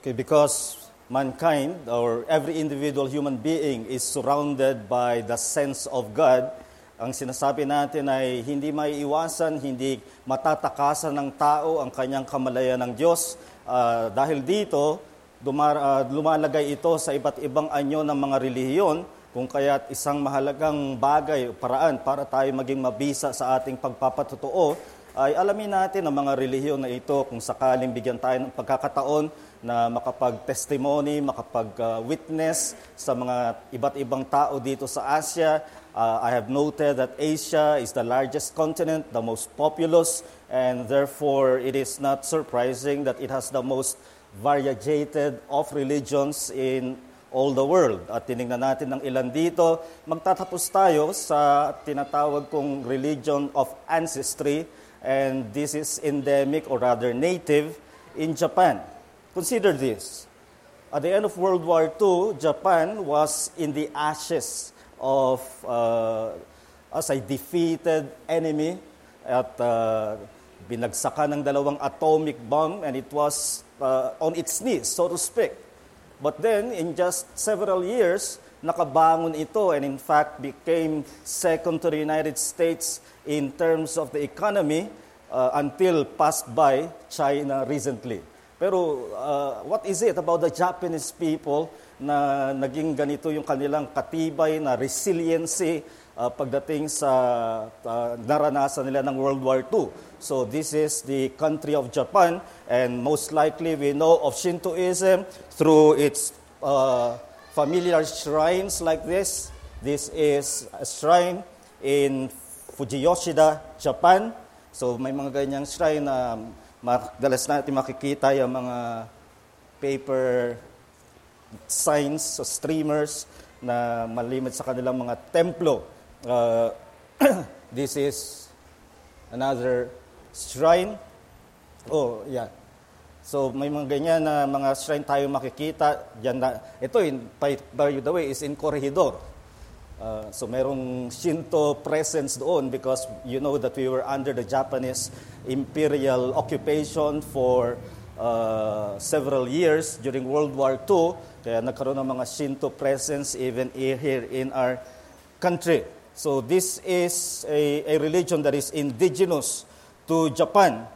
Okay, because mankind or every individual human being is surrounded by the sense of God, ang sinasabi natin ay hindi maiiwasan, hindi matatakasan ng tao ang kanyang kamalayan ng Diyos. Dahil dito, lumalagay ito sa iba't ibang anyo ng mga relihiyon, kung kaya't isang mahalagang bagay, paraan para tayo maging mabisa sa ating pagpapatotoo, ay alamin natin ang mga relihiyon na ito kung sakaling bigyan tayo ng pagkakataon na makapag-testimony, makapag-witness sa mga iba't ibang tao dito sa Asia. I have noted that Asia is the largest continent, the most populous, and therefore it is not surprising that it has the most variegated of religions in all the world. At tinignan natin ng ilan dito. Magtatapos tayo sa tinatawag kong religion of ancestry, and this is endemic or rather native in Japan. Consider this. At the end of World War II, Japan was in the ashes of as a defeated enemy at binagsakan ng dalawang atomic bomb, and it was on its knees, so to speak. But then, in just several years, nakabangon ito and in fact became second to the United States in terms of the economy until passed by China recently. Pero what is it about the Japanese people na naging ganito yung kanilang katibay na resiliency pagdating sa naranasan nila ng World War II? So this is the country of Japan, and most likely we know of Shintoism through its familiar shrines like this. This is a shrine in Fujiyoshida, Japan. So may mga ganyang shrine na madalas natin makikita yung mga paper signs o streamers na malimit sa kanilang mga templo. This is another shrine. Oh, yeah. So may mga ganyan na mga shrine tayo makikita. Diyan na, ito, by the way, is in Corregidor. So merong Shinto presence doon because you know that we were under the Japanese imperial occupation for several years during World War II. Kaya nagkaroon ng mga Shinto presence even here in our country. So this is a religion that is indigenous to Japan.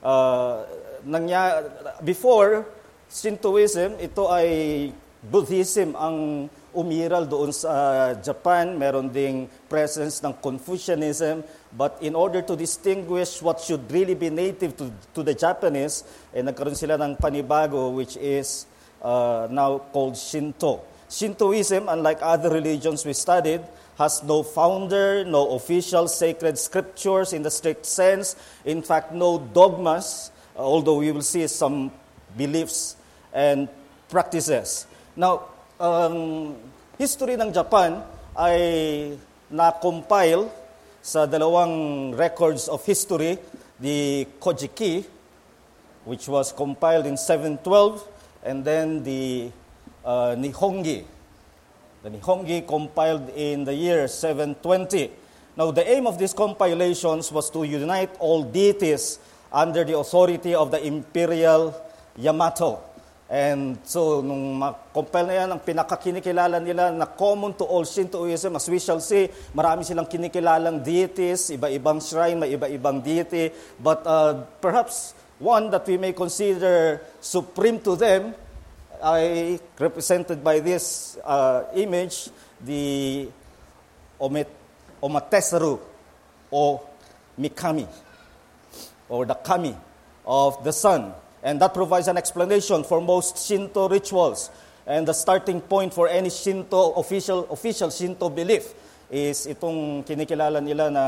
Before Shintoism, ito ay Buddhism ang umiral doon sa Japan. Meron ding presence ng Confucianism. But in order to distinguish what should really be native to the Japanese, nagkaroon sila ng panibago which is now called Shinto. Shintoism, unlike other religions we studied, has no founder, no official sacred scriptures in the strict sense. In fact, no dogmas, although we will see some beliefs and practices. Now, history ng Japan ay na-compile sa dalawang records of history, the Kojiki, which was compiled in 712, and then the Nihongi. The Nihongi compiled in the year 720. Now, the aim of these compilations was to unite all deities under the authority of the imperial Yamato. And so, nung ma-compile na yan, ang pinakakinikilala nila na common to all Shintoism, as we shall see, marami silang kinikilalang deities, iba-ibang shrine, may iba-ibang deity. But perhaps one that we may consider supreme to them ay represented by this image, the Omatesaru o Mikami, or the kami of the sun. And that provides an explanation for most Shinto rituals. And the starting point for any Shinto, official Shinto belief is itong kinikilala nila na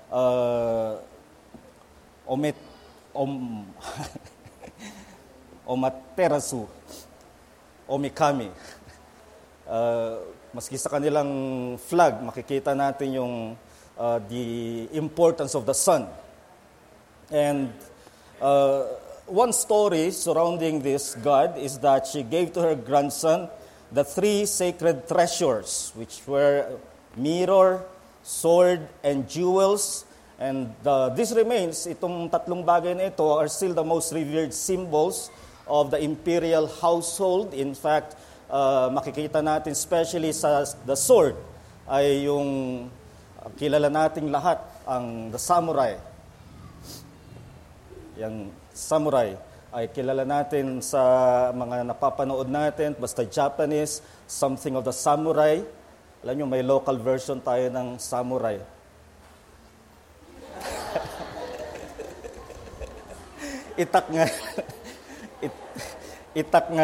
Omaterasu o Mikami. Maski sa kanilang flag, makikita natin yung the importance of the sun. And one story surrounding this god is that she gave to her grandson the 3 sacred treasures, which were mirror, sword, and jewels. And this remains, itong tatlong bagay na ito are still the most revered symbols of the imperial household. In fact, makikita natin especially sa the sword ay yung kilala nating lahat, ang the samurai. Yung samurai ay kilala natin sa mga napapanood natin, basta Japanese, something of the samurai. Alam nyo, may local version tayo ng samurai. Itak nga. Itak nga.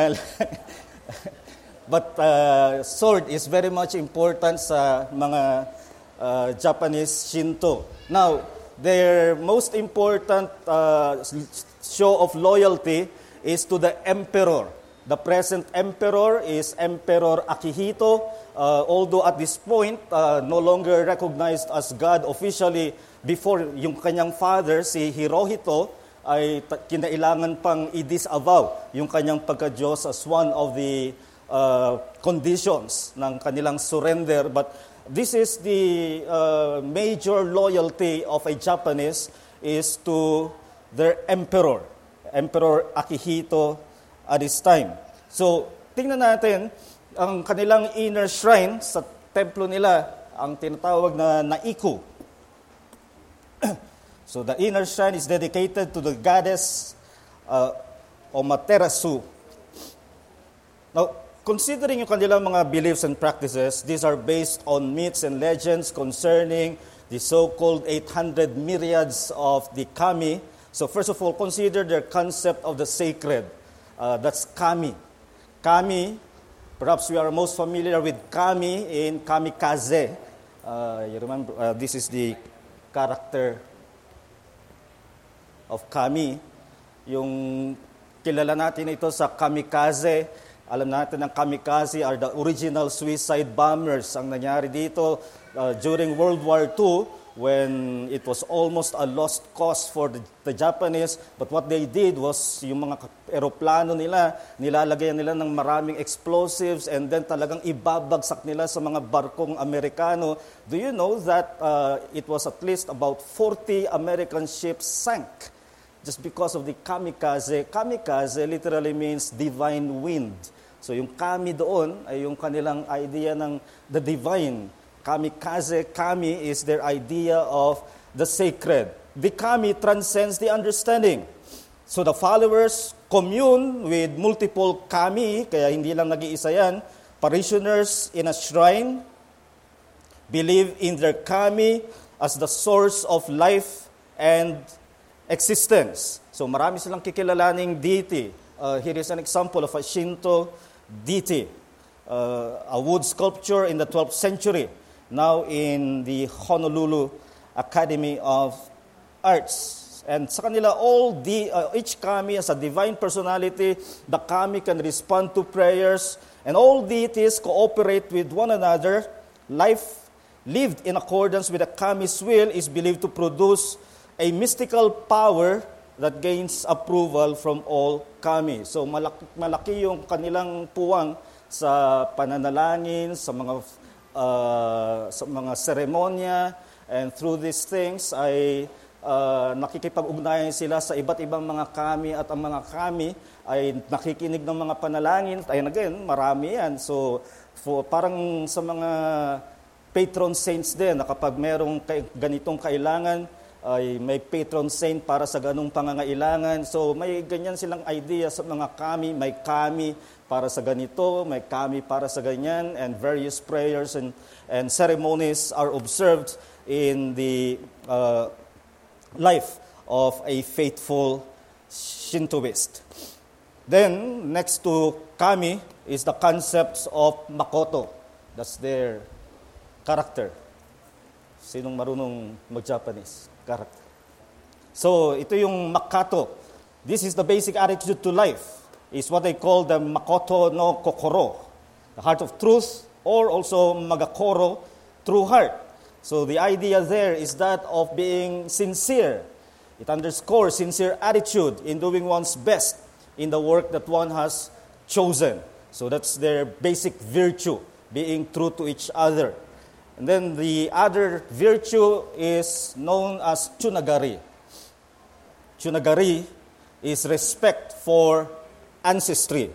But sword is very much important sa mga Japanese Shinto. Now, their most important show of loyalty is to the emperor. The present emperor is Emperor Akihito, although at this point no longer recognized as God officially. Before, yung kanyang father, si Hirohito, ay kinailangan pang i-disavow yung kanyang pagka-Diyos as one of the conditions ng kanilang surrender. But this is the major loyalty of a Japanese is to their emperor, Emperor Akihito at this time. So, tingnan natin, ang kanilang inner shrine sa templo nila, ang tinatawag na Naiku. So, the inner shrine is dedicated to the goddess Amaterasu. Now, considering yung kanilang mga beliefs and practices, these are based on myths and legends concerning the so-called 800 myriads of the kami. So first of all, consider their concept of the sacred. That's kami. Kami, perhaps we are most familiar with kami in Kamikaze. You remember, this is the character of kami. Yung kilala natin ito sa Kamikaze. Alam natin ang kamikaze are the original suicide bombers. Ang nangyari dito during World War II when it was almost a lost cause for the Japanese. But what they did was yung mga eroplano nila, nilalagyan nila ng maraming explosives and then talagang ibabagsak nila sa mga barkong Amerikano. Do you know that it was at least about 40 American ships sank just because of the kamikaze? Kamikaze literally means divine wind. So yung kami doon ay yung kanilang idea ng the divine. Kamikaze, kami is their idea of the sacred. The kami transcends the understanding. So the followers commune with multiple kami, kaya hindi lang nag-iisa yan. Parishioners in a shrine believe in their kami as the source of life and existence. So marami silang kikilalaning deity. Here is an example of a Shinto deity, a wood sculpture in the 12th century, now in the Honolulu Academy of Arts. And sa kanila, each kami has a divine personality. The kami can respond to prayers, and all deities cooperate with one another. Life lived in accordance with the kami's will is believed to produce a mystical power that gains approval from all kami. So malaki yung kanilang puwang sa pananalangin, sa mga seremonya, and through these things ay nakikipag-ugnayan sila sa iba't ibang mga kami, at ang mga kami ay nakikinig ng mga panalangin. And again, marami yan. So parang sa mga patron saints din, na kapag merong ganitong kailangan, ay may patron saint para sa ganung pangangailangan. So may ganyan silang idea sa mga kami. May kami para sa ganito, may kami para sa ganyan, and various prayers and ceremonies are observed in the life of a faithful Shintoist. Then, next to kami is the concepts of Makoto. That's their character. Sinong marunong mag-Japanese? Character. So, ito yung Makato. This is the basic attitude to life. It's what they call the Makoto no Kokoro, the heart of truth, or also Magakoro, true heart. So, the idea there is that of being sincere. It underscores sincere attitude in doing one's best in the work that one has chosen. So, that's their basic virtue, being true to each other. And then the other virtue is known as Tsunagari. Tsunagari is respect for ancestry.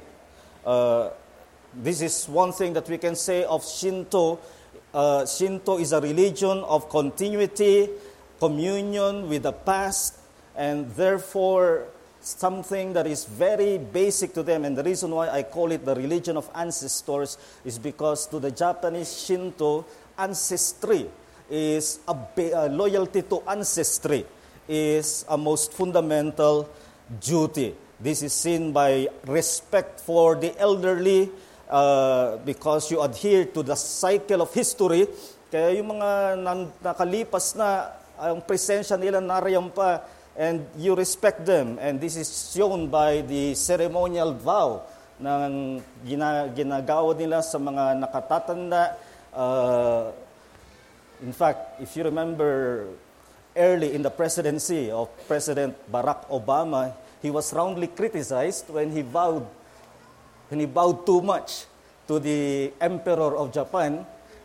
This is one thing that we can say of Shinto. Shinto is a religion of continuity, communion with the past, and therefore something that is very basic to them. And the reason why I call it the religion of ancestors is because to the Japanese Shinto, ancestry is a loyalty to ancestry is a most fundamental duty. This is seen by respect for the elderly, because you adhere to the cycle of history. Kaya yung mga nakalipas na, ang presensya nila nariyan pa, and you respect them. And this is shown by the ceremonial vow na ginagawa nila sa mga nakatatanda. In fact, if you remember early in the presidency of President Barack Obama, he was roundly criticized when he bowed too much to the Emperor of Japan.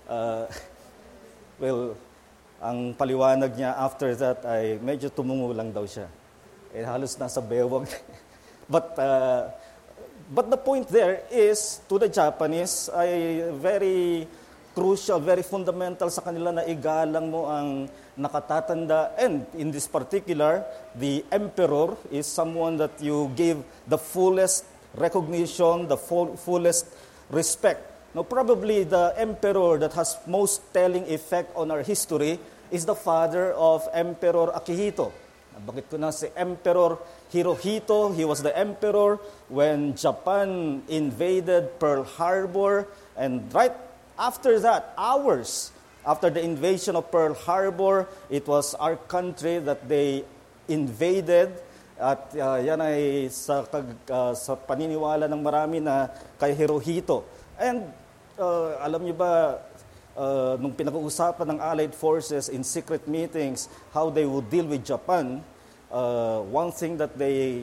Ang paliwanag niya after that ay medyo tumungo lang daw siya. Halos nasa bewang. But the point there is, to the Japanese, ay very crucial, very fundamental sa kanila na igalang mo ang nakatatanda. And in this particular, the Emperor is someone that you give the fullest recognition, the fullest respect. Now, probably the emperor that has most telling effect on our history is the father of Emperor Akihito. Bakit ko na si Emperor Hirohito? He was the emperor when Japan invaded Pearl Harbor, and right after that, hours after the invasion of Pearl Harbor, it was our country that they invaded. At yan ay sa paniniwala ng marami na kay Hirohito. And alam niyo ba, nung pinag-uusapan ng Allied Forces in secret meetings, how they would deal with Japan, one thing that they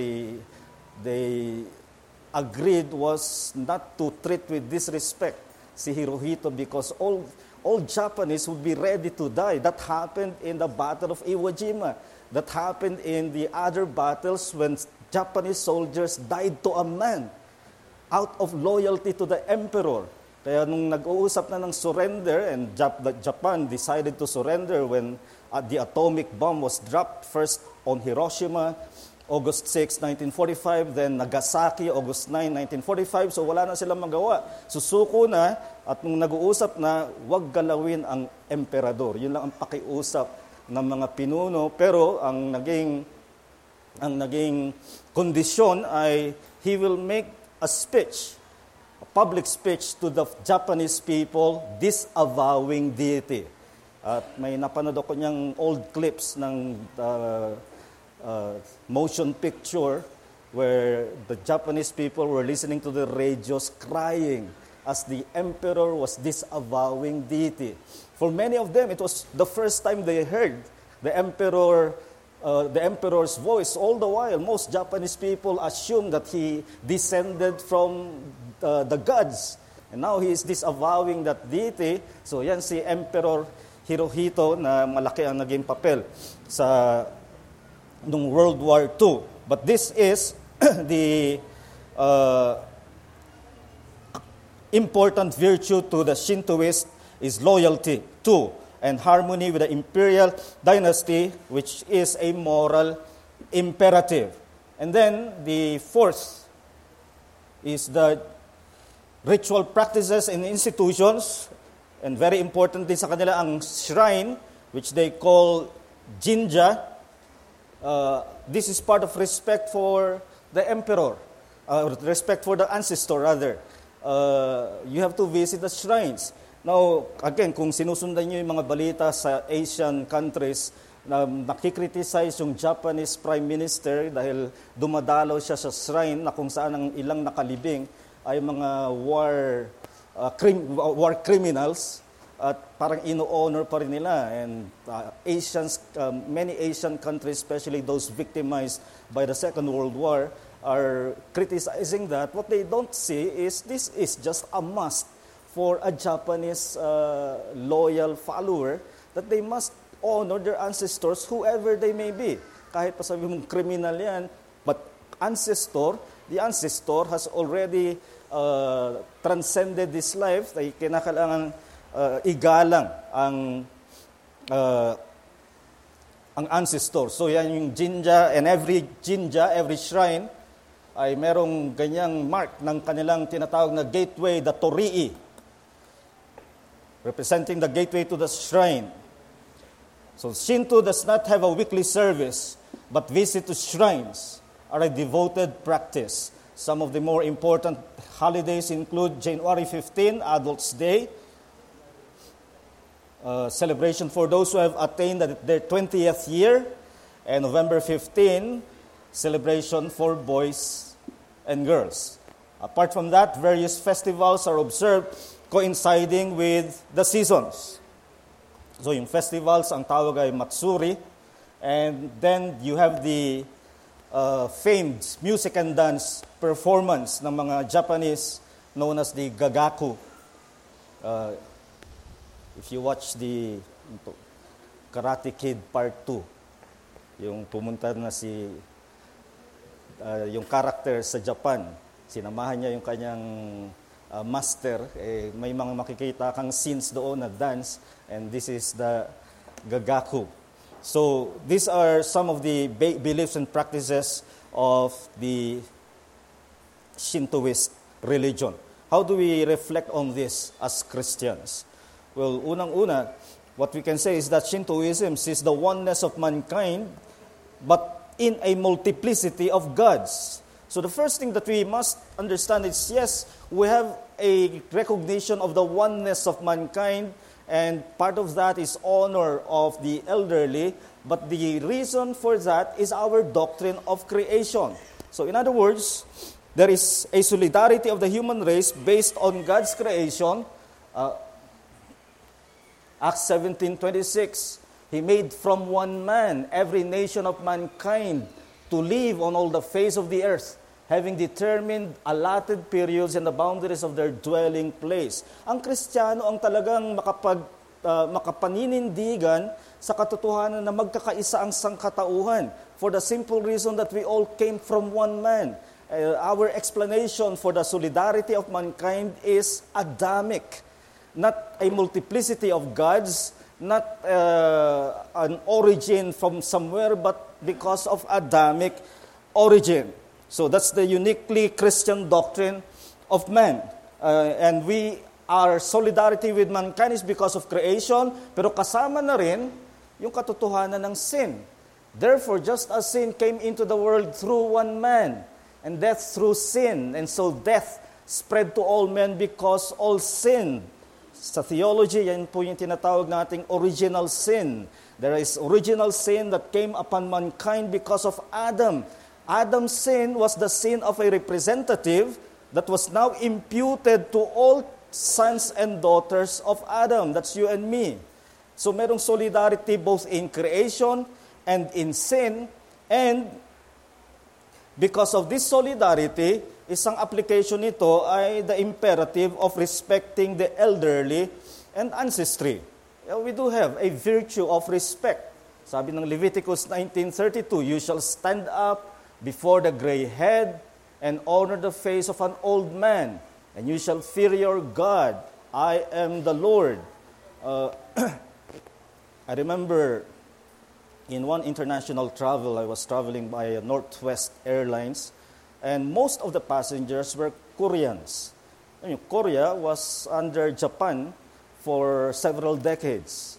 agreed was not to treat with disrespect si Hirohito, because all Japanese would be ready to die. That happened in the Battle of Iwo Jima. That happened in the other battles when Japanese soldiers died to a man out of loyalty to the emperor. Kaya nung nag-uusap na ng surrender, and Japan decided to surrender when the atomic bomb was dropped first on Hiroshima, August 6, 1945, then Nagasaki, August 9, 1945. So wala na silang magawa. Susuko na, at nung nag-uusap na, wag galawin ang emperador. Yun lang ang pakiusap ng mga pinuno. Pero ang naging kondisyon ay he will make a speech, a public speech to the Japanese people disavowing deity. At may napanood ako niyang old clips ng motion picture where the Japanese people were listening to the radios crying as the emperor was disavowing deity. For many of them, it was the first time they heard the emperor's voice. All the while, most Japanese people assume that he descended from the gods. And now he is disavowing that deity. So yan si Emperor Hirohito na malaki ang naging papel sa nung World War II. But this is the important virtue to the Shintoist is loyalty to and harmony with the imperial dynasty, which is a moral imperative. And then the fourth is the ritual practices and institutions, and very important din sa kanila ang shrine, which they call jinja. This is part of respect for the emperor, respect for the ancestor rather. You have to visit the shrines. Now, again, kung sinusundan niyo yung mga balita sa Asian countries na nakikriticize yung Japanese Prime Minister dahil dumadalaw siya sa shrine na kung saan ang ilang nakalibing ay mga war criminals, at parang ino-honor pa rin nila. And many Asian countries, especially those victimized by the Second World War, are criticizing that. What they don't see is this is just a must for a Japanese loyal follower, that they must honor their ancestors, whoever they may be. Kahit pa sabi mong criminal yan, but ancestor the ancestor has already transcended this life, ay kinakailangan igalang ang ancestor. So yan yung jinja, and every jinja, every shrine, ay merong ganyang mark ng kanilang tinatawag na gateway, the torii, representing the gateway to the shrine. So Shinto does not have a weekly service, but visit to shrines are a devoted practice. Some of the more important holidays include January 15, Adults' Day, celebration for those who have attained their 20th year, and November 15, celebration for boys and girls. Apart from that, various festivals are observed coinciding with the seasons. So yung festivals, ang tawag ay Matsuri, and then you have the famed music and dance performance ng mga Japanese known as the Gagaku. If you watch the Karate Kid Part 2, yung pumunta na yung character sa Japan, sinamahan niya yung kanyang master, may mga makikita kang scenes doon na dance, and this is the Gagaku. So these are some of the beliefs and practices of the Shintoist religion. How do we reflect on this as Christians? Well, unang-una, what we can say is that Shintoism sees the oneness of mankind, but in a multiplicity of gods. So the first thing that we must understand is, yes, we have a recognition of the oneness of mankind, and part of that is honor of the elderly, but the reason for that is our doctrine of creation. So in other words, there is a solidarity of the human race based on God's creation. Acts 17:26, He made from one man every nation of mankind to live on all the face of the earth, having determined allotted periods and the boundaries of their dwelling place. Ang Kristiyano ang talagang makapaninindigan sa katotohanan na magkakaisa ang sangkatauhan, for the simple reason that we all came from one man. Our explanation for the solidarity of mankind is Adamic. Not a multiplicity of gods, not an origin from somewhere, but because of Adamic origin. So that's the uniquely Christian doctrine of man. And our solidarity with mankind is because of creation, pero kasama na rin yung katotohanan ng sin. Therefore, just as sin came into the world through one man, and death through sin, and so death spread to all men because all sinned. Sa theology, yan po yung tinatawag nating original sin. There is original sin that came upon mankind because of Adam. Adam's sin was the sin of a representative that was now imputed to all sons and daughters of Adam. That's you and me. So merong solidarity both in creation and in sin. And because of this solidarity, isang application nito ay the imperative of respecting the elderly and ancestry. We do have a virtue of respect. Sabi ng Leviticus 19:32, you shall stand up before the gray head and honor the face of an old man, and you shall fear your God. I am the Lord. I remember in one international travel, I was traveling by Northwest Airlines, and most of the passengers were Koreans. Korea was under Japan for several decades.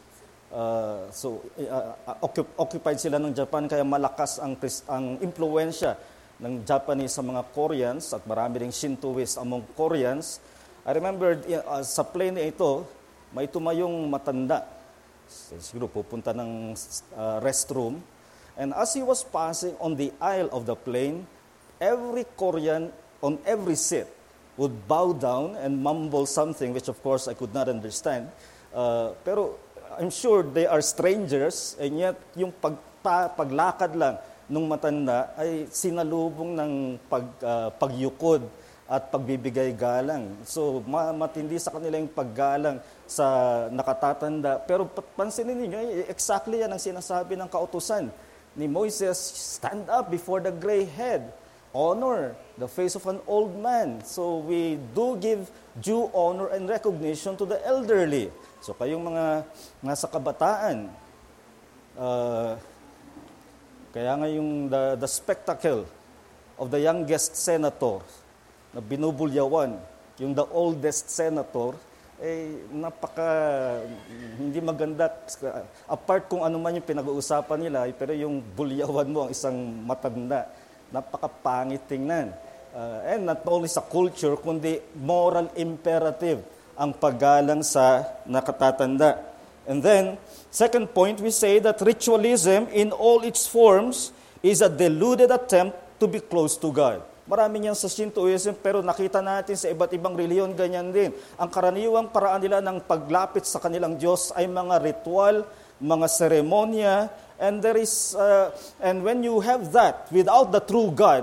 Occupied sila ng Japan, kaya malakas ang impluwensya ng Japanese sa mga Koreans, at marami ring Shintoist among Koreans. I remember sa plane na ito, may tumayong matanda. Siguro pupunta ng restroom. And as he was passing on the aisle of the plane, every Korean on every seat would bow down and mumble something, which of course I could not understand. Pero I'm sure they are strangers, and yet yung paglakad lang nung matanda ay sinalubong ng pagyukod at pagbibigay galang. So matindi sa kanila yung paggalang sa nakatatanda. Pero pansinin niyo, exactly yan ang sinasabi ng kautusan ni Moises, stand up before the gray head honor the face of an old man. So we do give due honor and recognition to the elderly. So kayong mga nasa kabataan, kaya nga yung the spectacle of the youngest senator na binubulyawan, yung the oldest senator, hindi maganda. Apart kung ano man yung pinag-uusapan nila, pero yung bulyawan mo ang isang matanda, napakapangit tingnan. And not only sa culture, kundi moral imperative ang paggalang sa nakatatanda. And then, second point, we say that ritualism in all its forms is a deluded attempt to be close to God. Marami niyan sa Shintoism, pero nakita natin sa iba't ibang reliyon, ganyan din. Ang karaniwang paraan nila ng paglapit sa kanilang Diyos ay mga ritual, mga seremonya, and when you have that without the true God,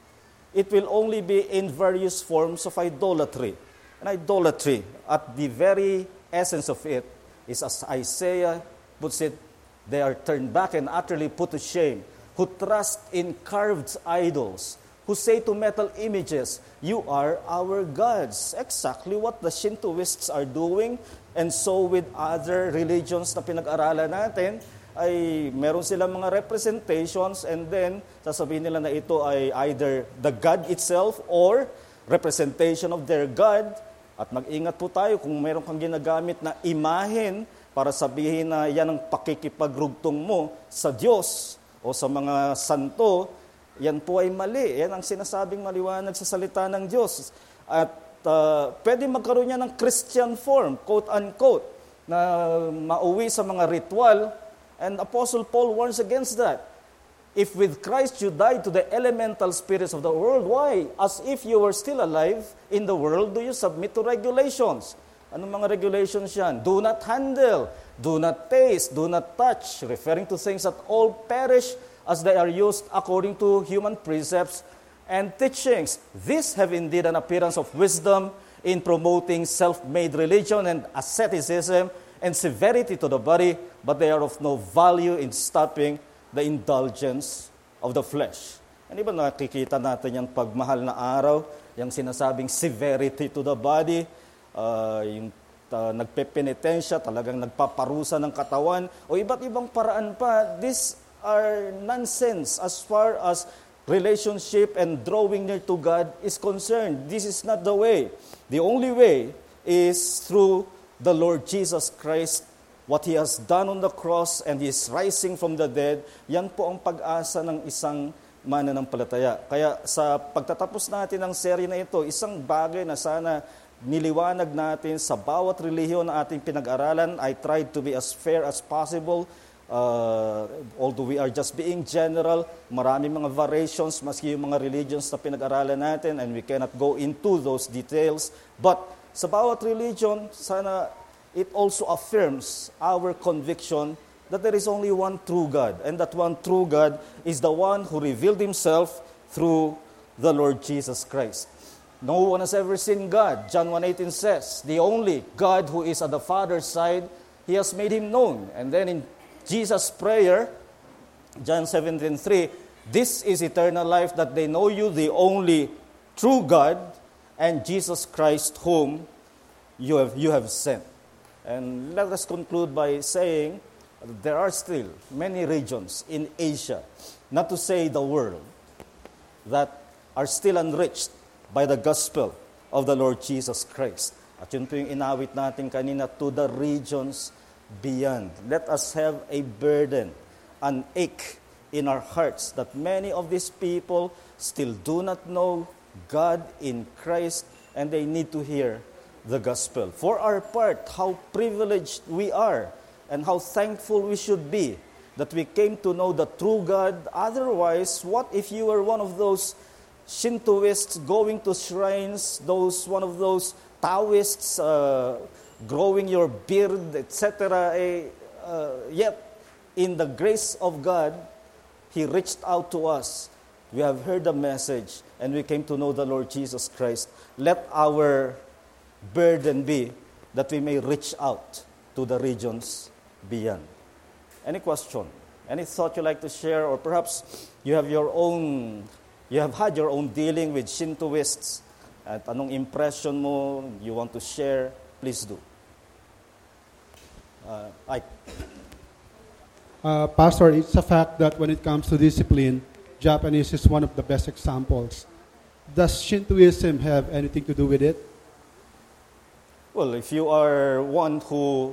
it will only be in various forms of idolatry. And idolatry, at the very essence of it, is as Isaiah puts it, they are turned back and utterly put to shame, who trust in carved idols, who say to metal images, you are our gods. Exactly what the Shintoists are doing. And so with other religions na pinag-aralan natin, ay meron silang mga representations, and then sasabihin nila na ito ay either the God itself or representation of their God. At mag-ingat po tayo kung meron kang ginagamit na imahen para sabihin na yan ang pakikipagrugtong mo sa Diyos o sa mga santo, yan po ay mali. Yan ang sinasabing maliwanag sa salita ng Diyos. At pwede magkaroon niya ng Christian form, quote-unquote, na mauwi sa mga ritual. And Apostle Paul warns against that. If with Christ you died to the elemental spirits of the world, why? As if you were still alive in the world, do you submit to regulations? Anong mga regulations yan? Do not handle, do not taste, do not touch, referring to things that all perish as they are used according to human precepts and teachings. These have indeed an appearance of wisdom in promoting self-made religion and asceticism and severity to the body, but they are of no value in stopping the indulgence of the flesh. Ano ba nakikita natin yung pagmahal na araw, yung sinasabing severity to the body, yung nagpepenitensya, talagang nagpaparusa ng katawan, o iba't ibang paraan pa. This are nonsense as far as relationship and drawing near to God is concerned. This is not the way. The only way is through the Lord Jesus Christ, what He has done on the cross and His rising from the dead. Yan po ang pag-asa ng isang mananampalataya. Kaya sa pagtatapos natin ng serye na ito, isang bagay na sana niliwanag natin sa bawat relihiyon na ating pinag-aralan. I tried to be as fair as possible. Although we are just being general, marami mga variations maski yung mga religions na pinag-aralan natin, and we cannot go into those details. But sa bawat religion, sana it also affirms our conviction that there is only one true God, and that one true God is the one who revealed Himself through the Lord Jesus Christ. No one has ever seen God. John 1:18 says, the only God who is at the Father's side, He has made Him known. And then in Jesus' prayer, John 17:3, this is eternal life, that they know you, the only true God, and Jesus Christ whom you have sent. And let us conclude by saying there are still many regions in Asia, not to say the world, that are still enriched by the gospel of the Lord Jesus Christ. At yun po yung inawit natin kanina, to the regions beyond. Let us have a burden, an ache in our hearts that many of these people still do not know God in Christ, and they need to hear the gospel. For our part, how privileged we are and how thankful we should be that we came to know the true God. Otherwise, what if you were one of those Shintoists going to shrines, one of those Taoists growing your beard, etc. Yet, in the grace of God, He reached out to us. We have heard the message, and we came to know the Lord Jesus Christ. Let our burden be that we may reach out to the regions beyond. Any question? Any thought you like to share? Or perhaps you have your own You have had your own dealing with Shintoists. At anong impression mo you want to share, please do. Ike. Pastor, it's a fact that when it comes to discipline, Japanese is one of the best examples. Does Shintoism have anything to do with it? Well, if you are one who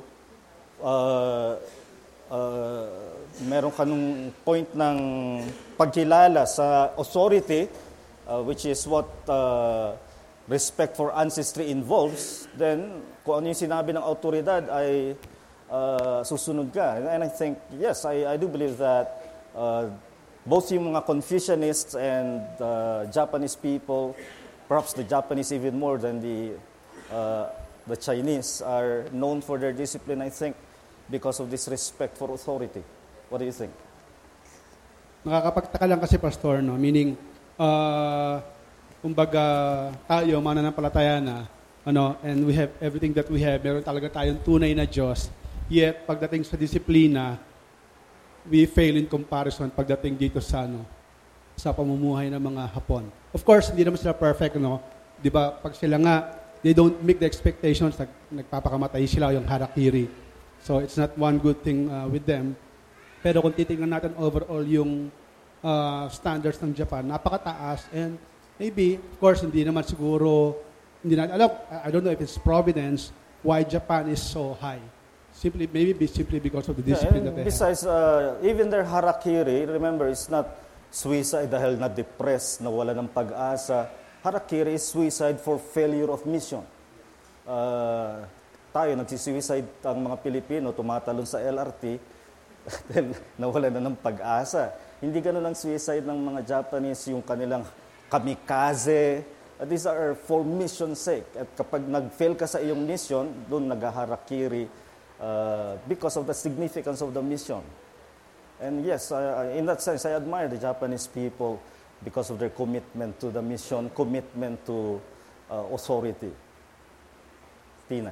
meron ka nung point ng pagkilala sa authority, which is what respect for ancestry involves, then kung ano yung sinabi ng autoridad ay susunod ka. And I think, yes, I do believe that both yung mga Confucianists and Japanese people, perhaps the Japanese even more than the Chinese, are known for their discipline, I think, because of this respect for authority. What do you think? Nakakapagtaka lang kasi, Pastor, no? Meaning, kumbaga tayo, mananampalataya na, and we have everything that we have, meron talaga tayong tunay na Diyos, yet pagdating sa disiplina, we fail in comparison pagdating dito sa pamumuhay ng mga Hapon. Of course, hindi naman sila perfect, no? Di ba, pag sila nga, they don't meet the expectations, nagpapakamatay sila, yung harakiri. So it's not one good thing with them. Pero kung titingnan natin overall yung standards ng Japan, napakataas, and maybe, of course, hindi naman siguro, I don't know if it's providence why Japan is so high. Simply because of the discipline that they besides, have. Even their harakiri, remember, it's not suicide dahil na-depressed, nawala ng pag-asa. Harakiri is suicide for failure of mission. Tayo, nagsisuicide ang mga Pilipino, tumatalon sa LRT, then nawala na ng pag-asa. Hindi ganun ang suicide ng mga Japanese, yung kanilang kamikaze. These are for mission sake. At kapag nag-fail ka sa iyong mission, doon nag-harakiri because of the significance of the mission. And yes, in that sense, I admire the Japanese people because of their commitment to the mission, commitment to authority. Tina.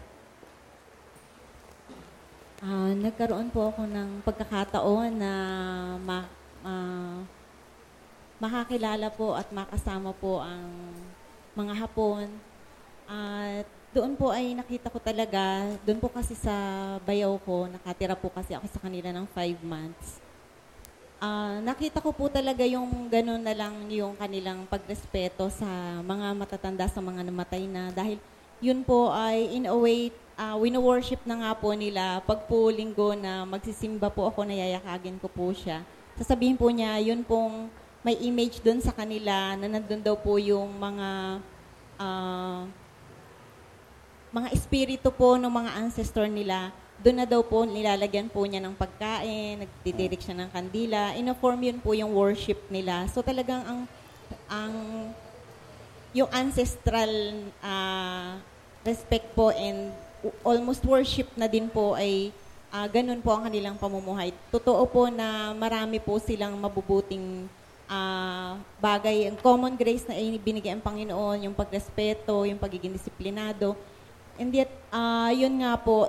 Nagkaroon po ako ng pagkakataon na makakilala po at makasama po ang mga Hapon. At doon po ay nakita ko talaga, doon po kasi sa bayaw ko, nakatira po kasi ako sa kanila ng 5 months. Nakita ko po talaga yung gano'n na lang yung kanilang pagrespeto sa mga matatanda, sa mga namatay na. Dahil yun po ay in a way, wino-worship na nga po nila. Pag po linggo na magsisimba po ako, nayayakagin ko po siya. Sasabihin po niya, yun pong may image doon sa kanila na nandun daw po yung mga espiritu po ng mga ancestor nila. Doon na daw po nilalagyan po niya ng pagkain, nagdidirect siya ng kandila. In-form yun po yung worship nila. So talagang yung ancestral respect po and almost worship na din po ay ganun po ang kanilang pamumuhay. Totoo po na marami po silang mabubuting bagay. Ang common grace na binigay ang Panginoon, yung pagrespeto, yung pagiging disiplinado. And yet, yun nga po,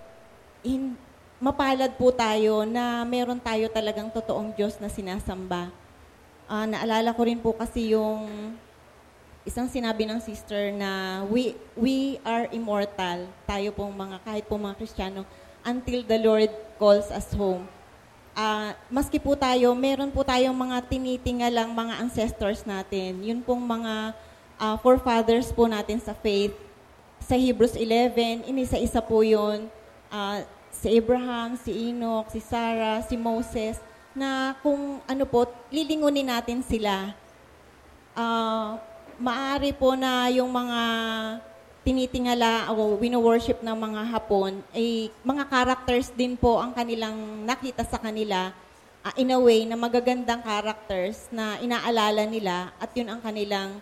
mapalad po tayo na meron tayo talagang totoong Diyos na sinasamba. Naalala ko rin po kasi yung isang sinabi ng sister na we are immortal. Tayo pong kahit po mga Kristiyano, until the Lord calls us home. Maski po tayo, meron po tayong mga tinitingalang mga ancestors natin. Yun pong mga forefathers po natin sa faith. Sa Hebrews 11, inisa-isa po yun. Si Abraham, si Enoch, si Sarah, si Moses, na kung ano po, lilingunin natin sila. Maari po na yung mga tinitingala o wino-worship ng mga Hapon, ay mga characters din po ang kanilang nakita sa kanila in a way na magagandang characters na inaalala nila at yun ang kanilang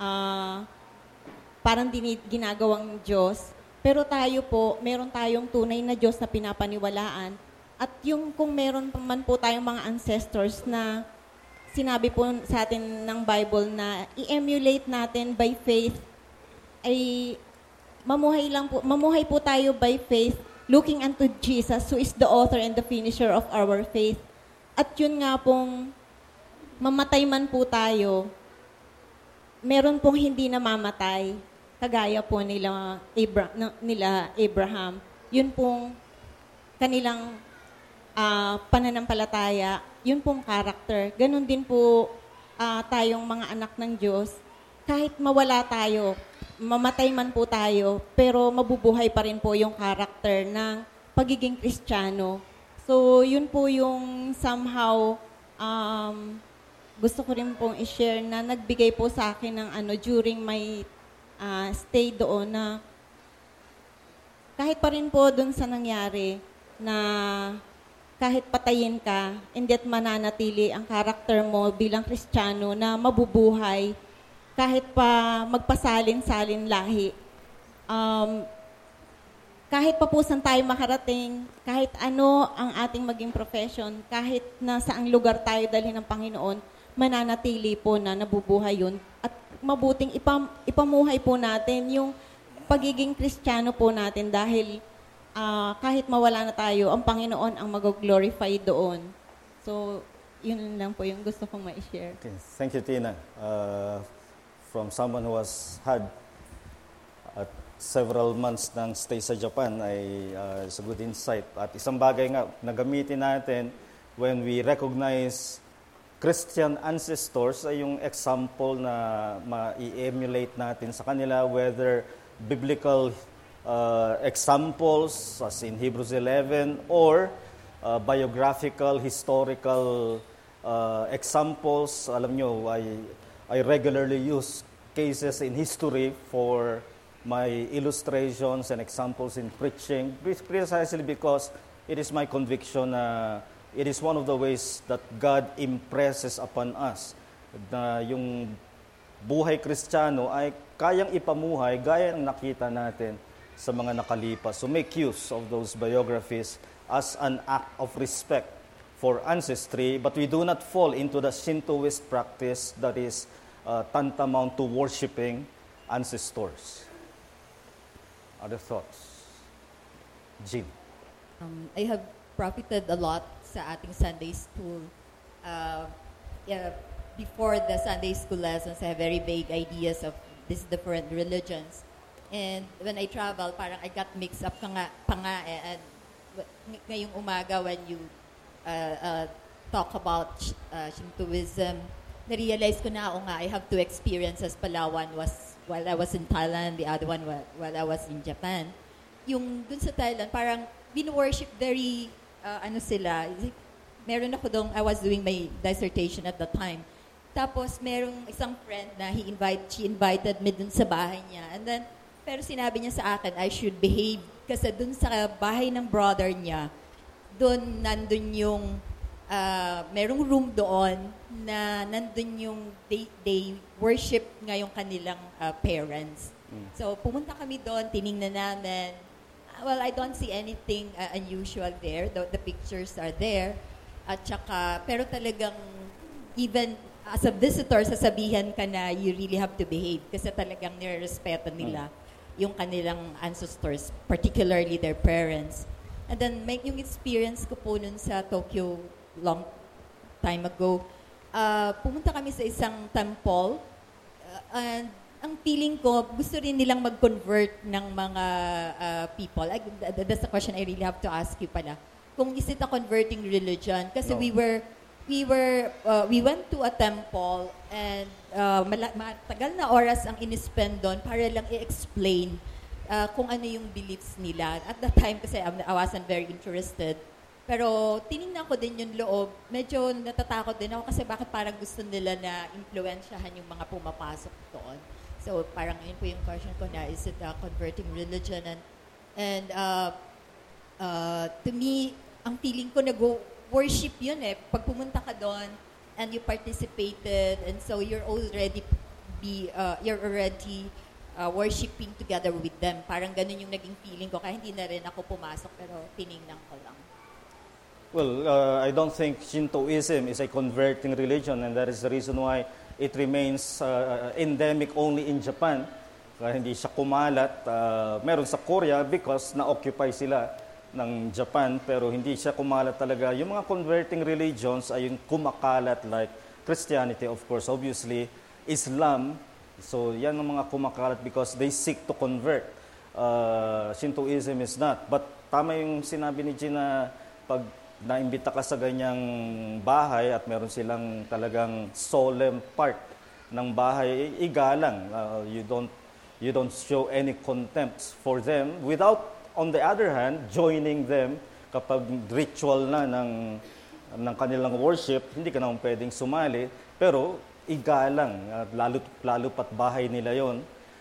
parang ginagawang Diyos. Pero tayo po, meron tayong tunay na Diyos na pinapaniwalaan. At yung kung meron man po tayong mga ancestors na sinabi po sa atin ng Bible na i-emulate natin by faith, ay mamuhay po tayo by faith, looking unto Jesus, who is the author and the finisher of our faith. At yun nga pong mamatay man po tayo, meron pong hindi namamatay, kagaya po nila Abraham. Yun pong kanilang pananampalataya, yun pong character. Ganon din po tayong mga anak ng Diyos. Kahit mawala tayo, mamatay man po tayo, pero mabubuhay pa rin po yung character ng pagiging Kristiyano. So, yun po yung somehow gusto ko rin pong i-share na nagbigay po sa akin ng during my stay doon na kahit pa rin po doon sa nangyari na kahit patayin ka, hindi at mananatili ang karakter mo bilang Kristiyano na mabubuhay kahit pa magpasalin-salin lahi. Kahit pa po saan tayo makarating, kahit ano ang ating maging profession, kahit na saang lugar tayo dalhin ng Panginoon, mananatili po na nabubuhay yun. At mabuting ipamuhay po natin yung pagiging Kristiyano po natin dahil kahit mawala na tayo, ang Panginoon ang mag-glorify doon. So, yun lang po yung gusto kong ma-share. Okay. Thank you, Tina. From someone who has had several months ng stay sa Japan, ay it's a good insight. At isang bagay nga na gamitin natin when we recognize Christian ancestors ay yung example na ma-emulate natin sa kanila, whether biblical examples as in Hebrews 11 or biographical, historical examples. Alam nyo, I regularly use cases in history for my illustrations and examples in preaching, precisely because it is my conviction na it is one of the ways that God impresses upon us na yung buhay Kristiyano ay kayang ipamuhay gaya ng nakita natin sa mga nakalipas. So make use of those biographies as an act of respect for ancestry, but we do not fall into the Shintoist practice that is tantamount to worshiping ancestors. Other thoughts? Jean. I have profited a lot sa ating Sunday school. Before the Sunday school lessons, I have very vague ideas of these different religions. And when I travel, parang I got mixed up pa nga and ngayong umaga when you talk about Shintoism, na-realize ko na, I have two experiences pala. One was while I was in Thailand, the other one while I was in Japan. Yung dun sa Thailand, parang bin-worship very, meron ako doon, I was doing my dissertation at the time. Tapos merong isang friend na she invited me dun sa bahay niya. And then, pero sinabi niya sa akin, I should behave. Kasi dun sa bahay ng brother niya, nandun yung, merong room doon na nandun yung they worship nga yung kanilang parents. So, pumunta kami doon, tiningnan namin. Well, I don't see anything unusual there. The pictures are there. At saka, pero talagang, even as a visitor, sasabihan ka na you really have to behave kasi talagang nirespeto nila yung kanilang ancestors, particularly their parents. And then, yung experience ko po nun sa Tokyo long time ago, pumunta kami sa isang temple, and ang feeling ko, gusto rin nilang mag-convert ng mga people. That's the question I really have to ask you pala. Kung is it a converting religion? Kasi No. we went to a temple and matagal na oras ang in-spend doon para lang i-explain kung ano yung beliefs nila. At that time, kasi I wasn't very interested. Pero tinignan ko din yung loob. Medyo natatakot din ako kasi bakit parang gusto nila na impluwensyahan yung mga pumapasok doon. So parang yun po yung question ko na, is it a converting religion? And to me, ang feeling ko nag-worship yun eh. Pag pumunta ka doon and you participated and so you're already worshiping together with them. Parang ganun yung naging feeling ko. Kaya hindi na rin ako pumasok pero tinignan ko lang. Well, I don't think Shintoism is a converting religion, and that is the reason why it remains endemic only in Japan. Kaya hindi siya kumalat. Meron sa Korea because na-occupy sila ng Japan, pero hindi siya kumalat talaga. Yung mga converting religions ay yung kumakalat like Christianity, of course. Obviously, Islam So yan ang mga kumakalat because they seek to convert. Shintoism is not. But tama yung sinabi ni Gina, pag naimbita ka sa ganyang bahay at meron silang talagang solemn part ng bahay, igalang. You don't show any contempt for them without, on the other hand, joining them kapag ritual na ng kanilang worship, hindi ka naman pwedeng sumali, pero igalang, at lalo pat bahay nila yon.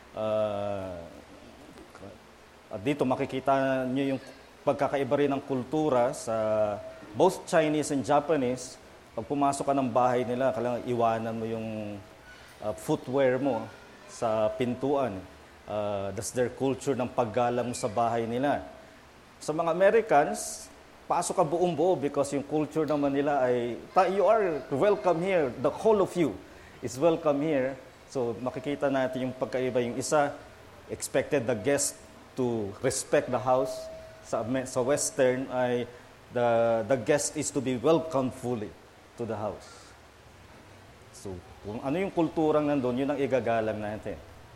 At dito makikita nyo yung pagkakaiba rin ng kultura sa both Chinese and Japanese. Pag pumasok ka ng bahay nila, kailangan iwanan mo yung footwear mo sa pintuan. That's their culture ng paggalang mo sa bahay nila. Sa mga Americans, pasok ka buong buo because yung culture naman nila ay, you are welcome here, the whole of you is welcome here. So makikita natin yung pagkaiba. Yung isa, expected the guest to respect the house. Sa Western ay the guest is to be welcomed fully to the house. So kung ano yung kulturang nandun, yun ang igagalang natin.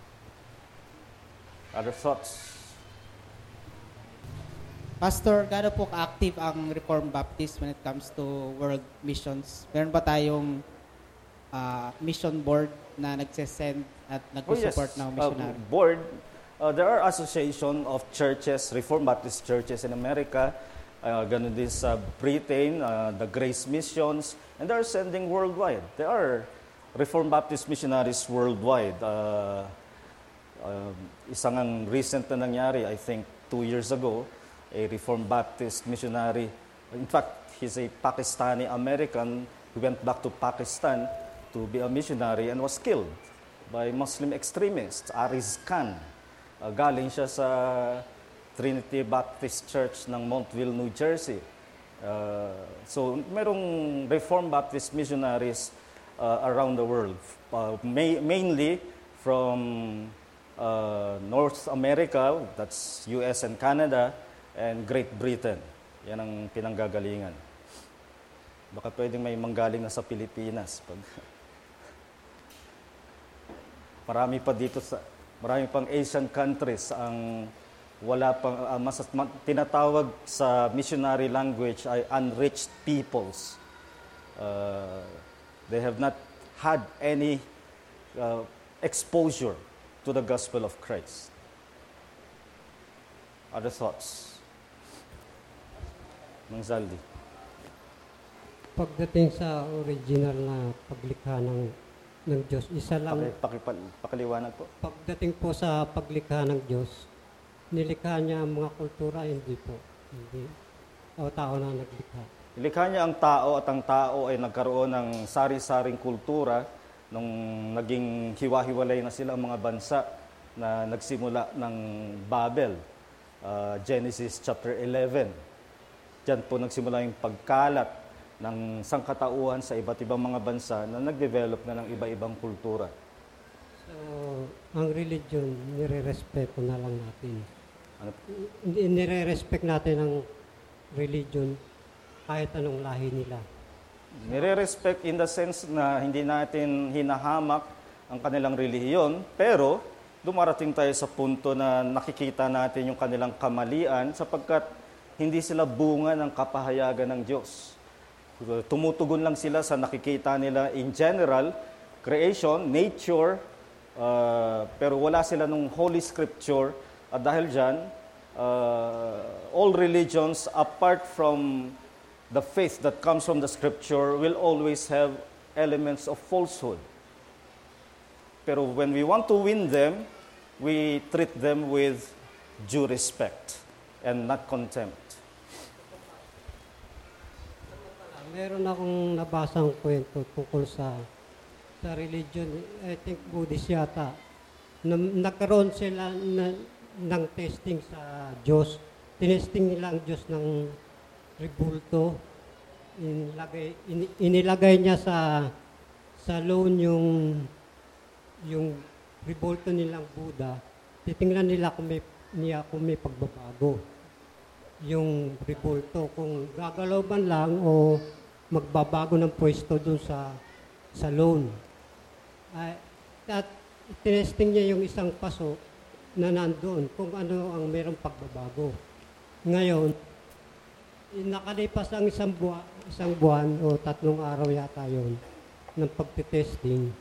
Other thoughts? Pastor, gaano po ka-active ang Reformed Baptist when it comes to world missions? Meron ba tayong mission board na nagsesend at nag-support ng missionary? Board. There are association of churches, Reformed Baptist churches in America, ganun din sa Britain, the Grace Missions, and they are sending worldwide. There are Reformed Baptist missionaries worldwide. Isang ang recent na nangyari, I think 2 years ago, a Reformed Baptist missionary. In fact, he's a Pakistani-American who went back to Pakistan to be a missionary and was killed by Muslim extremists, Ariz Khan. Galing siya sa Trinity Baptist Church ng Montville, New Jersey. So, merong Reformed Baptist missionaries around the world. Mainly from North America, that's US and Canada, and Great Britain. Yan ang pinanggagalingan. Baka pwedeng may manggaling na sa Pilipinas. Marami pang Asian countries ang wala pang tinatawag sa missionary language ay unreached peoples. They have not had any exposure to the gospel of Christ. Other thoughts? Mang Zaldi. Pagdating sa original na paglikha ng Diyos, isa lang. Pakiliwanag po. Pagdating po sa paglikha ng Diyos, nilikha niya ang mga kultura, hindi po. Hindi. O tao na naglikha. Nilikha niya ang tao at ang tao ay nagkaroon ng sari-saring kultura nung naging hiwa-hiwalay na sila ang mga bansa na nagsimula ng Babel. Genesis chapter 11. Diyan po nagsimula yung pagkalat ng sangkatauhan sa iba't ibang mga bansa na nag-develop na ng iba-ibang kultura. So, ang religion, nire-respeto na lang natin. Ano? Nire-respect natin ang religion kahit anong lahi nila. Nire-respect in the sense na hindi natin hinahamak ang kanilang relihiyon, pero dumarating tayo sa punto na nakikita natin yung kanilang kamalian sapagkat hindi sila bunga ng kapahayagan ng Diyos. Tumutugon lang sila sa nakikita nila in general, creation, nature, pero wala sila nung Holy Scripture. At dahil dyan, all religions apart from the faith that comes from the Scripture will always have elements of falsehood. Pero when we want to win them, we treat them with due respect and not contempt. Meron akong nabasang kwento tungkol sa religion, I think Buddhist yata. Nagkaroon sila ng testing sa Diyos. Tinesting nila ang Diyos ng rebulto. Inilagay niya sa loan yung rebulto nilang Buddha. Titingnan nila kung may pagbabago. Yung rebulto, kung gagalaw man lang o magbabago ng pwesto dun sa loan. At tinesting niya yung isang paso na nandoon kung ano ang merong pagbabago. Ngayon, nakalipas ang isang buwan o 3 araw yata yon ng pagtitesting.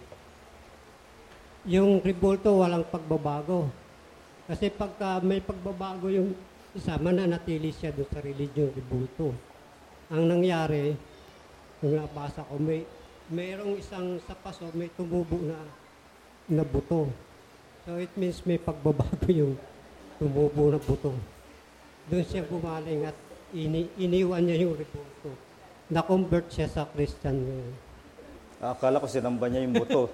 Yung rebulto walang pagbabago. Kasi pagka may pagbabago yung isa, mananatili siya doon sa religion rebulto. Ang nangyari, nung nabasa ko, mayroong isang sa paso, may tumubo na buto. So it means may pagbabago yung tumubo na buto. Doon siya gumaling at iniwan niya yung rebulto. Na-convert siya sa Christian ngayon. Akala ko sinamba niya yung buto.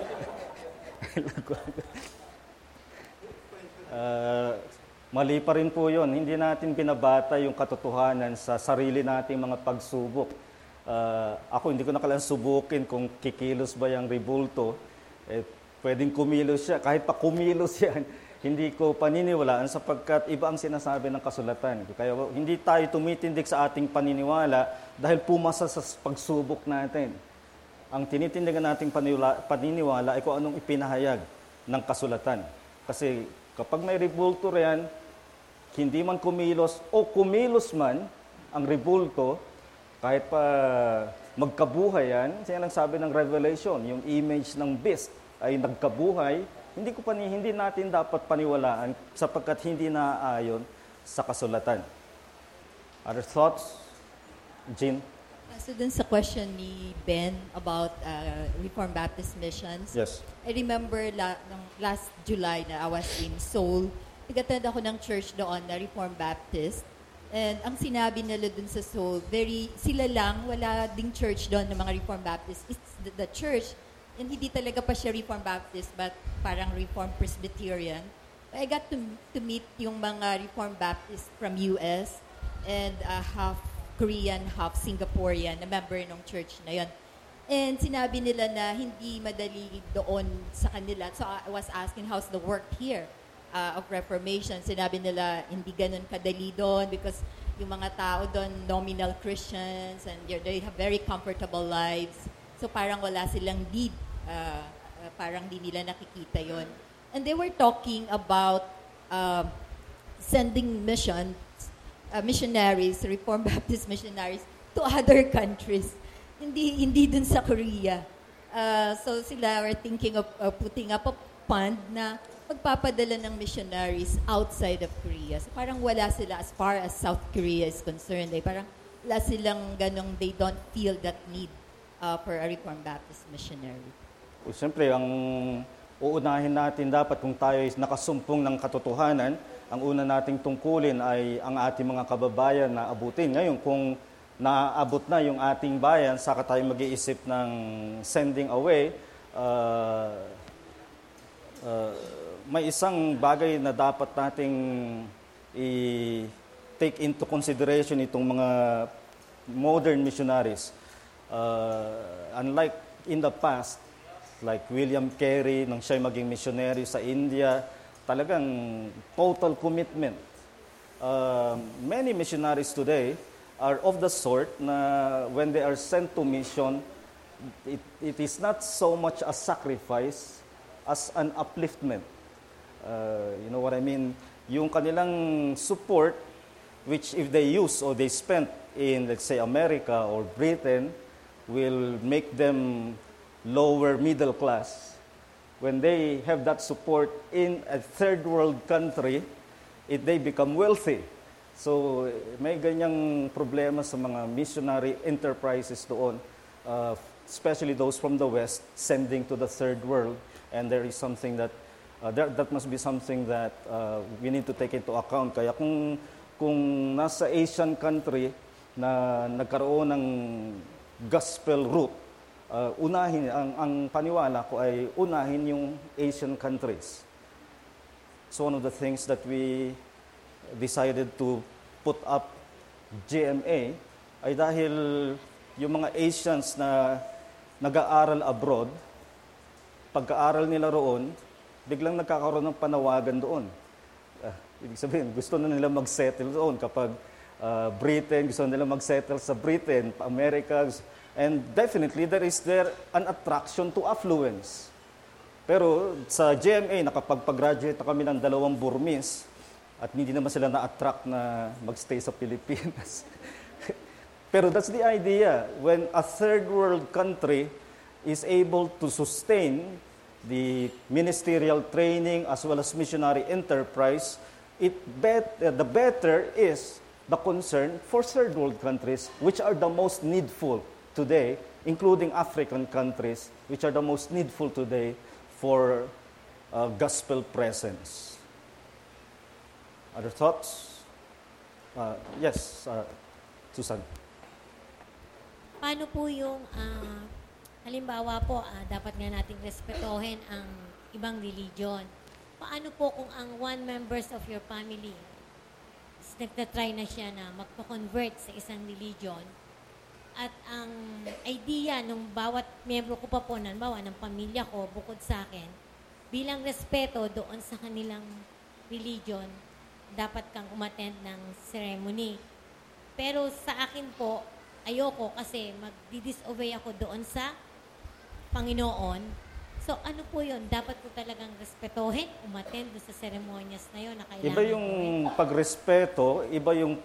Mali pa rin po yun. Hindi natin binabata yung katotohanan sa sarili nating mga pagsubok. Ako hindi ko na kailangan subukin kung kikilos ba yung rebulto. Pwedeng kumilos siya. Kahit pa kumilos yan, hindi ko paniniwalaan sapagkat iba ang sinasabi ng kasulatan. Kaya hindi tayo tumitindig sa ating paniniwala dahil pumasa sa pagsubok natin. Ang tinitindigan nating paniniwala ay kung anong ipinahayag ng kasulatan. Kasi kapag may rebulto riyan, hindi man kumilos o kumilos man ang rebulto, kahit pa magkabuhay yan, siya lang sabi ng Revelation, yung image ng beast ay nagkabuhay, hindi natin dapat paniwalaan sapagkat hindi naaayon sa kasulatan. Other thoughts? Jean? So dun sa question ni Ben about Reformed Baptist Missions, Yes. I remember last July na I was in Seoul, nag-attend ako ng church doon na Reformed Baptist. And ang sinabi nila dun sa Seoul, sila lang, wala ding church doon ng mga Reformed Baptist. It's the church, and hindi talaga pa siya Reformed Baptist, but parang Reformed Presbyterian. I got to meet yung mga Reformed Baptist from US and half Korean, half Singaporean, na member ng church na yon. And sinabi nila na hindi madali doon sa kanila. So I was asking, how's the work here of Reformation? Sinabi nila, hindi ganun kadali doon because yung mga tao doon, nominal Christians, and they have very comfortable lives. So parang wala silang need. Parang di nila nakikita yon. And they were talking about sending missionaries, Reformed Baptist missionaries, to other countries. Hindi dun sa Korea. So sila were thinking of putting up a fund na magpapadala ng missionaries outside of Korea. So parang wala sila as far as South Korea is concerned. Parang wala silang ganong, they don't feel that need for a Reformed Baptist missionary. Siyempre, ang uunahin natin dapat kung tayo ay nakasumpong ng katotohanan, ang una nating tungkulin ay ang ating mga kababayan na abutin. Ngayon, kung naabot na yung ating bayan, saka tayo mag-iisip ng sending away, may isang bagay na dapat nating i-take into consideration itong mga modern missionaries. Unlike in the past, like William Carey, nang siya maging missionary sa India, talagang total commitment. Many missionaries today are of the sort na when they are sent to mission, it is not so much a sacrifice as an upliftment. You know what I mean? Yung kanilang support, which if they use or they spend in, let's say, America or Britain, will make them lower middle class. When they have that support in a third world country, they become wealthy. So may ganyang problema sa mga missionary enterprises doon, especially those from the West, sending to the third world. And there is something that, that must be something that we need to take into account. Kaya kung nasa Asian country na nagkaroon ng gospel route, unahin, ang paniwala ko ay unahin yung Asian countries. So one of the things that we decided to put up GMA ay dahil yung mga Asians na nag-aaral abroad, pagka-aral nila roon, biglang nagkakaroon ng panawagan doon. Ibig sabihin, gusto na nila mag-settle doon. Kapag Britain, gusto nila mag-settle sa Britain, America, and definitely there is an attraction to affluence. Pero sa GMA, nakapagpag-graduate na kami ng 2 Burmese at hindi naman sila na-attract na magstay sa Pilipinas. Pero that's the idea. When a third world country is able to sustain the ministerial training as well as missionary enterprise, the better is the concern for third world countries, which are the most needful today, including African countries, which are the most needful today for gospel presence. Other thoughts? Yes, Susan. Paano po yung, halimbawa po, dapat nga nating respetuhin ang ibang religion. Paano po kung ang one members of your family nagtatry na siya na magpa-convert sa isang religion at ang idea ng bawat miyembro ko pa po, halimbawa ng pamilya ko, bukod sa akin, bilang respeto doon sa kanilang religion, dapat kang umattend ng ceremony. Pero sa akin po, ayoko kasi magdi-disobey ako doon sa Panginoon. So ano po yun? Dapat po talagang respetuhin, umattend doon sa ceremonies na yun na kailangan. Iba yung pagrespeto, iba yung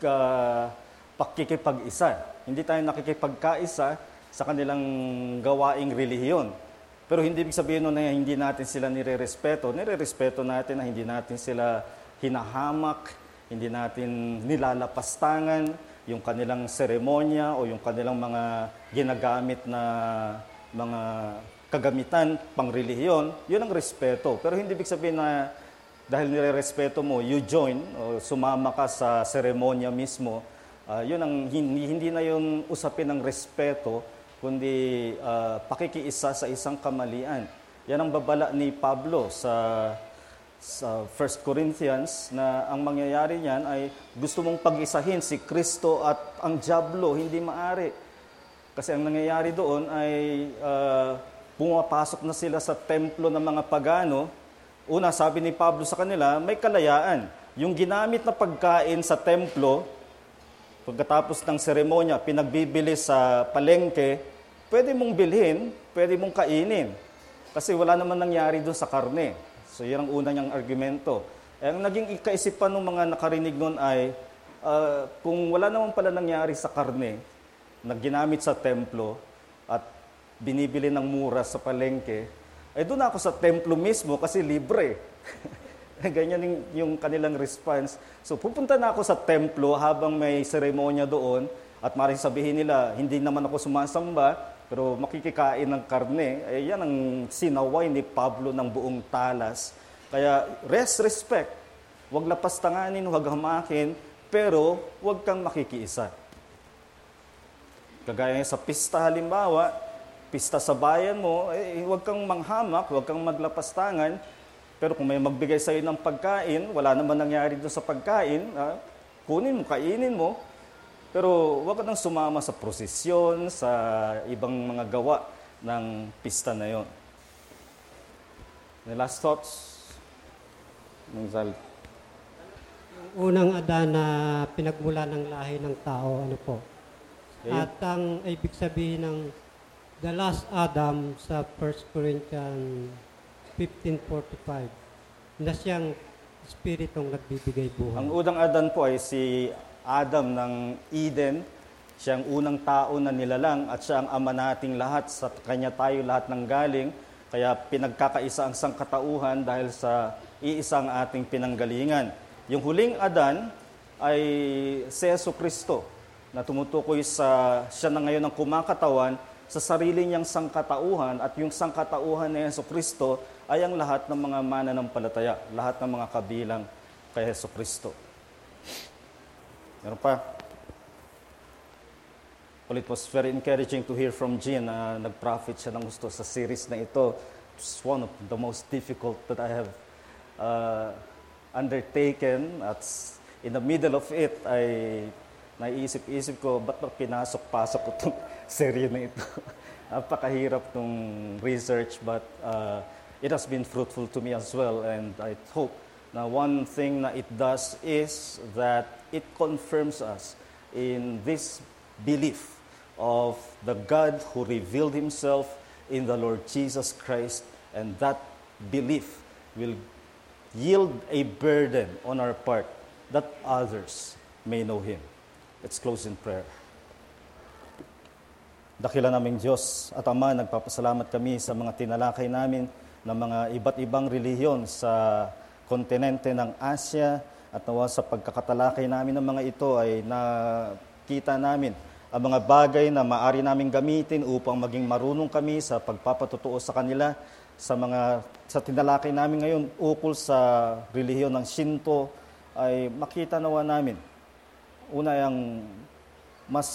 pakikipag-isa. Hindi tayo nakikipagkaisa sa kanilang gawaing relihiyon. Pero hindi ibig sabihin nun na hindi natin sila nire-respeto. Nire-respeto natin na hindi natin sila hinahamak, hindi natin nilalapastangan yung kanilang seremonya o yung kanilang mga ginagamit na mga kagamitan pang relihiyon. Yun ang respeto. Pero hindi ibig sabihin na dahil nire-respeto mo, you join o sumama ka sa seremonya mismo. Yun ang hindi na yung usapin ng respeto, kundi pakikiisa sa isang kamalian. Yan ang babala ni Pablo sa 1 Corinthians na ang mangyayari niyan ay gusto mong pag-isahin si Kristo at ang dyablo, hindi maaari. Kasi ang nangyayari doon ay pumapasok na sila sa templo ng mga pagano. Una, sabi ni Pablo sa kanila, may kalayaan. Yung ginamit na pagkain sa templo, pagkatapos ng seremonya, pinagbibili sa palengke, pwede mong bilhin, pwede mong kainin. Kasi wala naman nangyari doon sa karne. So, yan ang una niyang argumento. Ang naging kaisipan ng mga nakarinig noon ay, kung wala naman pala nangyari sa karne, na ginamit sa templo, at binibili ng mura sa palengke, ay doon ako sa templo mismo kasi libre. Ganyan yung kanilang response. So, pupunta na ako sa templo habang may seremonya doon, at maaaring sabihin nila, hindi naman ako sumasamba, pero makikikain ng karne, yan ang sinaway ni Pablo ng buong talas. Kaya respect. Huwag lapastanganin, huwag hamakin, pero huwag kang makikiisa. Kagaya sa pista halimbawa, pista sa bayan mo, huwag kang manghamak, huwag kang maglapastangan, pero kung may magbigay sa iyo ng pagkain, wala naman nangyari doon sa pagkain, kunin mo, kainin mo, pero huwag ka nang sumama sa prosesyon, sa ibang mga gawa ng pista na yon. The last thoughts? Zal. Yung unang Adan na pinagmula ng lahi ng tao, ano po? Yeah. At ang ibig sabihin ng the last Adam sa 1 Corinthians 15:45 na siyang Espiritong nagbibigay buhay. Ang unang Adan po ay si Adam ng Eden. Siya ang unang tao na nilalang at siya ang ama nating lahat. Sa kanya tayo lahat ng galing. Kaya pinagkakaisa ang sangkatauhan dahil sa iisang ating pinanggalingan. Yung huling Adan ay si Jesucristo na tumutukoy sa siya na ngayon ang kumakatawan sa sarili niyang sangkatauhan, at yung sangkatauhan ni Jesucristo ay ang lahat ng mga mananampalataya, lahat ng mga kabilang kay Jesucristo. Meron pa? Well, it was very encouraging to hear from Jean na nag-profit siya ng gusto sa series na ito. It's one of the most difficult that I have undertaken. At in the middle of it, ay naiisip-isip ko, ba't pinasok-pasok ko itong serye na ito? Napakahirap itong research, but it has been fruitful to me as well. And I hope na one thing na it does is that it confirms us in this belief of the God who revealed Himself in the Lord Jesus Christ And that belief will yield a burden on our part that others may know Him. Let's close in prayer. Dakila naming Diyos at Ama, nagpapasalamat kami sa mga tinalakay namin ng mga iba't ibang relihiyon sa kontinente ng Asia, at nawa sa pagkakatalakay namin ng mga ito ay nakita namin ang mga bagay na maaari naming gamitin upang maging marunong kami sa pagpapatotoo sa kanila. Sa tinalakay namin ngayon ukol sa relihiyon ng Shinto ay makita nawa namin. Una, yung mas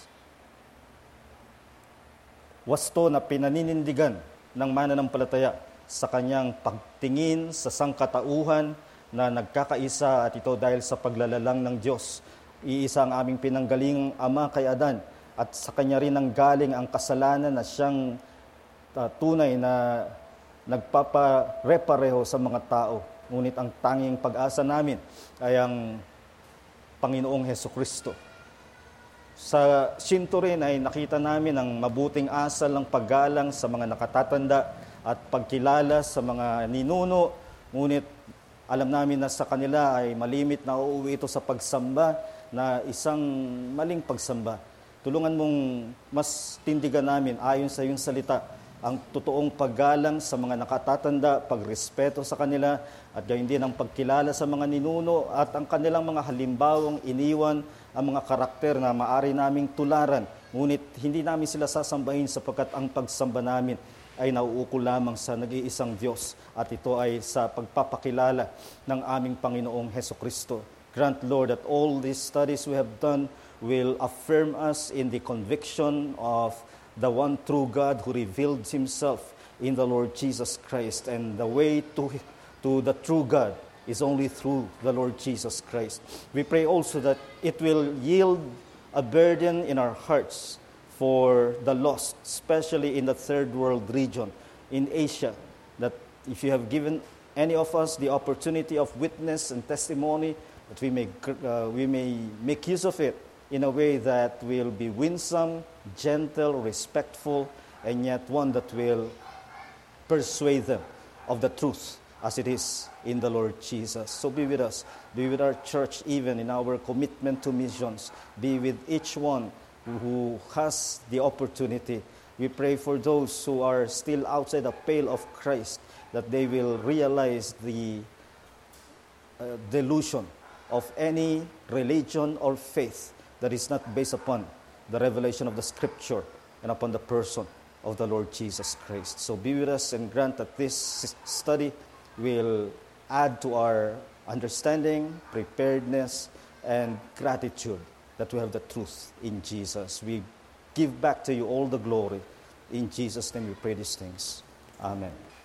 wasto na pinaninindigan ng mananampalataya sa kanyang pagtingin sa sangkatauhan na nagkakaisa, at ito dahil sa paglalalang ng Diyos. Iisa ang aming pinanggaling Ama kay Adan, at sa kanya rin ang galing ang kasalanan na siyang tunay na nagpaparepareho sa mga tao. Ngunit ang tanging pag-asa namin ay ang Panginoong Hesukristo. Sa Shinto rin ay nakita namin ang mabuting asal ng paggalang sa mga nakatatanda at pagkilala sa mga ninuno. Ngunit alam namin na sa kanila ay malimit na uuwi ito sa pagsamba na isang maling pagsamba. Tulungan mong mas tindigan namin ayon sa iyong salita ang totoong paggalang sa mga nakatatanda, pagrespeto sa kanila, at gayon din ang pagkilala sa mga ninuno at ang kanilang mga halimbawang iniwan, ang mga karakter na maaari naming tularan. Ngunit hindi namin sila sasambahin sapagkat ang pagsamba namin ay nauukol lamang sa nag-iisang Diyos, at ito ay sa pagpapakilala ng aming Panginoong Hesukristo. Grant, Lord, that all these studies we have done will affirm us in the conviction of the one true God who revealed Himself in the Lord Jesus Christ. And the way to the true God is only through the Lord Jesus Christ. We pray also that it will yield a burden in our hearts for the lost, especially in the third world region, in Asia, that if you have given any of us the opportunity of witness and testimony, that we may make use of it in a way that will be winsome, gentle, respectful, and yet one that will persuade them of the truth as it is in the Lord Jesus. So be with us, be with our church even in our commitment to missions, be with each one who has the opportunity. We pray for those who are still outside the pale of Christ, that they will realize the delusion of any religion or faith that is not based upon the revelation of the Scripture and upon the person of the Lord Jesus Christ. So be with us and grant that this study will add to our understanding, preparedness, and gratitude that we have the truth in Jesus. We give back to you all the glory. In Jesus' name we pray these things. Amen.